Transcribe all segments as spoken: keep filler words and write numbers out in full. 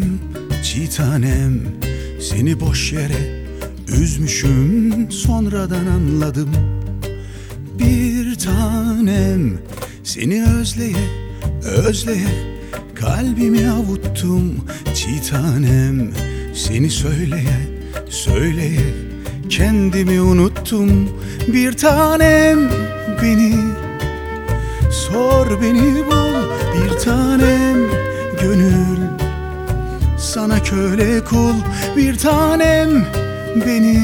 üzmüşüm çiğ tanem, seni boş yere üzmüşüm, sonradan anladım. Bir tanem, seni özleye özleye kalbimi avuttum. Çiğ tanem, seni söyleye söyleye kendimi unuttum. Bir tanem, beni sor, beni bul. Bir tanem, gönül sana köle kul. Bir tanem, beni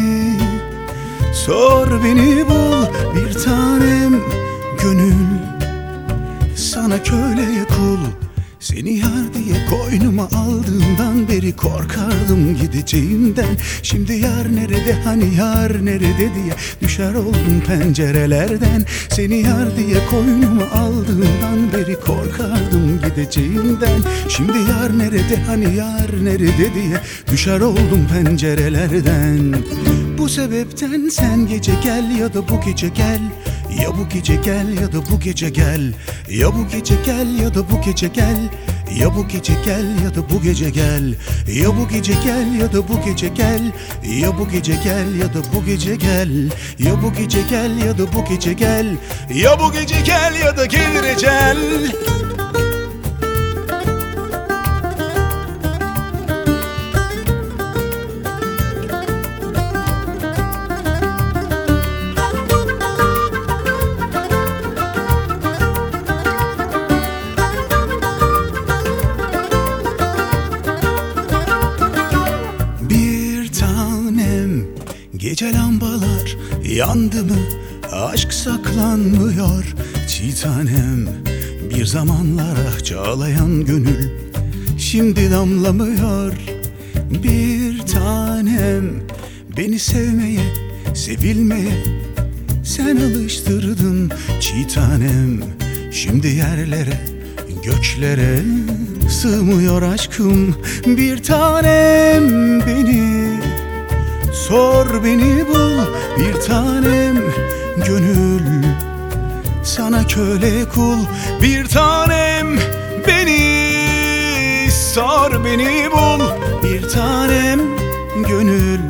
sor, beni bul. Bir tanem, gönül sana köle kul. Seni yar diye koynuma aldığımdan beri korkardım gideceğimden. Şimdi yar nerede, hani yar nerede diye düşer oldum pencerelerden. Seni yar diye koynuma aldığımdan beri korkardım gideceğimden. Şimdi yar nerede, hani yar nerede diye düşer oldum pencerelerden. Bu sebepten sen gece gel ya da bu gece gel. Ya bu gece gel ya da bu gece gel. Ya bu gece gel ya da bu gece gel. Ya bu gece gel ya da bu gece gel. Ya bu gece gel ya da bu gece gel. Ya bu gece gel ya da bu gece gel. Ya bu gece gel ya da bu gece gel. Ya bu gece gel ya da gelir ecel. Gece lambalar yandı mı, aşk saklanmıyor. Çiğ tanem, bir zamanlar ah çağlayan gönül şimdi damlamıyor. Bir tanem, beni sevmeye, sevilmeye sen alıştırdın. Çiğ tanem, şimdi yerlere, göklere sığmıyor aşkım. Bir tanem, beni sor, beni bul. Bir tanem, gönül sana köle kul. Bir tanem, beni sor, beni bul. Bir tanem, gönül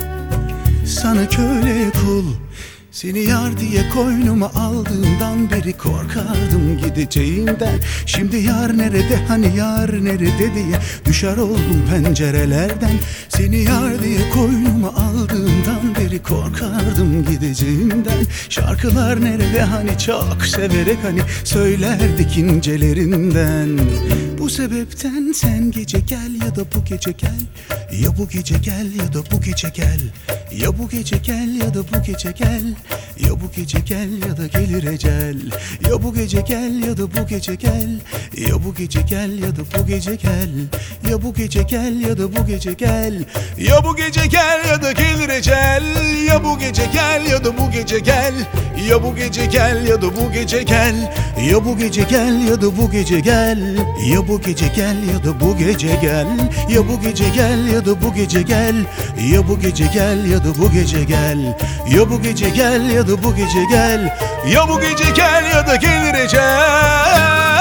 sana köle kul. Seni yar diye koynuma aldığımdan beri korkardım gideceğimden. Şimdi yar nerede, hani yar nerede diye düşer oldum pencerelerden. Seni yar diye koynuma aldığımdan beri korkardım gideceğimden. Şarkılar nerede, hani çok severek hani söylerdik incelerinden. Bu sebepten sen gece gel ya da bu gece gel. Ya bu gece gel ya da bu gece gel. Ya bu gece gel ya da bu gece gel. Ya bu gece gel ya da gelir ecel. Ya bu gece gel ya da bu gece gel. Ya bu gece gel ya da bu gece gel. Ya bu gece gel ya da bu gece gel. Ya bu gece gel ya da gelir ecel. Ya bu gece gel ya da bu gece gel. Ya bu gece gel ya da bu gece gel. Ya bu gece gel ya da bu gece gel. Ya bu gece gel ya da bu gece gel. Ya bu gece gel ya da bu gece gel. Ya bu gece gel ya da bu gece gel. Ya bu gece gel ya da bu gece gel. Ya bu gece gel ya da gelir ecel.